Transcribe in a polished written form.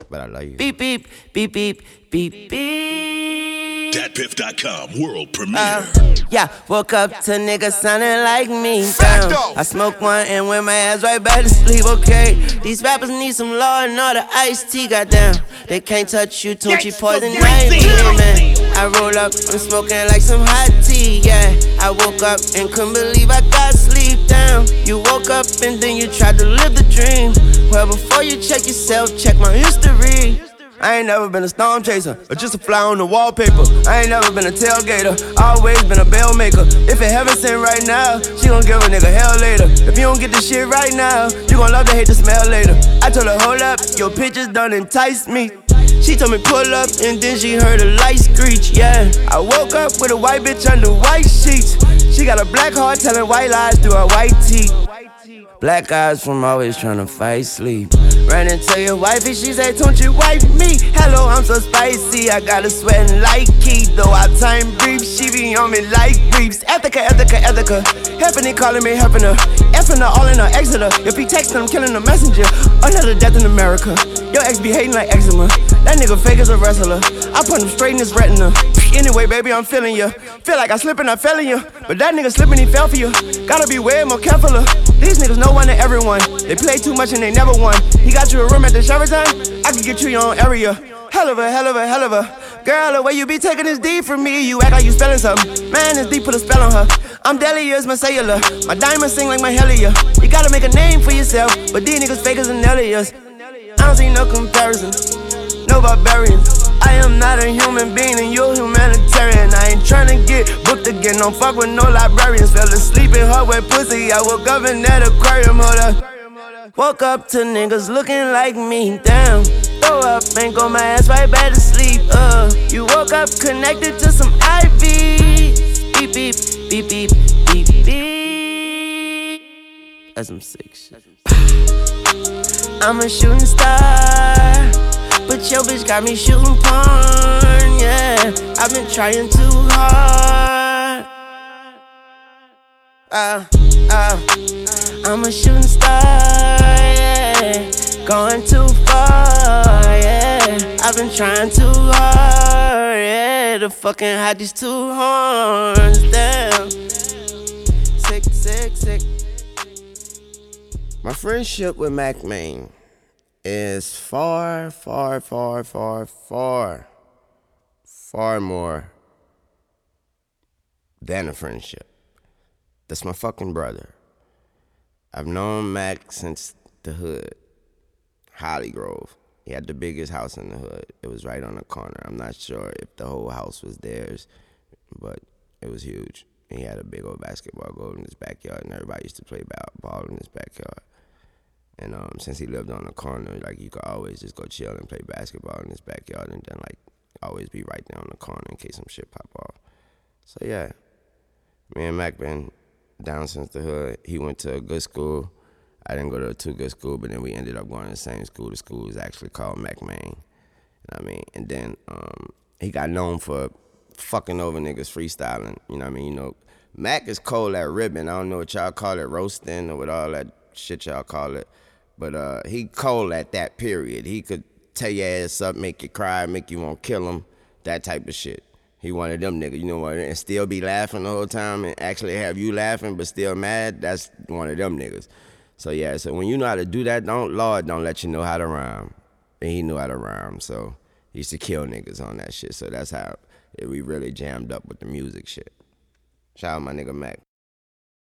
but I love you. Beep, beep, beep, beep, beep, beep. DatPiff.com world premiere. Yeah, woke up to niggas sounding like me. Damn, I smoked one and went my ass right back to sleep, okay. These rappers need some law and all the iced tea, goddamn. They can't touch you, Tunchi poison, I ain't bleeding, man. I roll up, I'm smoking like some hot tea, yeah. I woke up and couldn't believe I got sleep down. You woke up and then you tried to live the dream. Well, before you check yourself, check my history. I ain't never been a storm chaser, or just a fly on the wallpaper. I ain't never been a tailgater, always been a bail maker. If it heaven sent right now, she gon' give a nigga hell later. If you don't get this shit right now, you gon' love to hate the smell later. I told her, hold up, your pictures done enticed me. She told me pull up, and then she heard a light screech, yeah. I woke up with a white bitch under white sheets. She got a black heart telling white lies through her white teeth. Black eyes from always trying to fight sleep. Ran into your wifey, she said, don't you wipe me? Hello, I'm so spicy, I got her sweating like Keith. Though I time brief, she be on me like briefs. Ethica, Heffany calling me Hefner. Effing her all in her Exeter. If he texting, I'm killing the messenger. Another death in America. Your ex be hating like eczema. That nigga fake as a wrestler. I put him straight in his retina. Anyway, baby, I'm feeling you. Feel like I slipped and I fell in you. But that nigga slipping, he fell for you. Gotta be way more careful. These niggas know one to everyone. They play too much and they never won. He got you a room at the Sheraton? I can get you your own area. Hell of a girl, the way you be taking this D from me, you act like you spelling something. Man, this D put a spell on her. I'm deadly as my cellular. My diamonds sing like my Helia. You gotta make a name for yourself, but these niggas fake as an Elias. I don't see no comparison, no barbarians. I am not a human being and you're humanitarian. I ain't tryna get booked again, don't fuck with no librarians. Fell asleep in her wet pussy, I woke up in that aquarium, hold up. Woke up to niggas looking like me, damn. Throw up and go my ass right back to sleep, You woke up connected to some IVs. Beep, beep, beep, beep, beep, beep. That's some sick shit. I'm a shooting star, but your bitch got me shooting porn, yeah. I've been trying too hard. I'm a shooting star, yeah. Going too far, yeah. I've been trying too hard, yeah. To fucking hide these two horns, damn. Sick. My friendship with Mack Maine is far more than a friendship. That's my fucking brother. I've known Mac since the hood, Holly Grove. He had the biggest house in the hood. It was right on the corner. I'm not sure if the whole house was theirs, but it was huge. He had a big old basketball goal in his backyard, and everybody used to play ball in his backyard. And since he lived on the corner, like, you could always just go chill and play basketball in his backyard, and then, like, always be right there on the corner in case some shit pop off. So yeah, me and Mac been down since the hood. He went to a good school. I didn't go to a too good school, but then we ended up going to the same school. The school was actually called Mack Maine. You know what I mean? And then he got known for fucking over niggas freestyling. You know what I mean? You know, Mac is cold at ribbon. I don't know what y'all call it, roasting, or what all that shit y'all call it. But he cold at that period. He could tear your ass up, make you cry, make you want to kill him, that type of shit. He one of them niggas, you know what, and still be laughing the whole time and actually have you laughing but still mad, that's one of them niggas. So yeah, so when you know how to do that, Lord don't let you know how to rhyme. And he knew how to rhyme, so he used to kill niggas on that shit. So that's how we really jammed up with the music shit. Shout out my nigga Mac.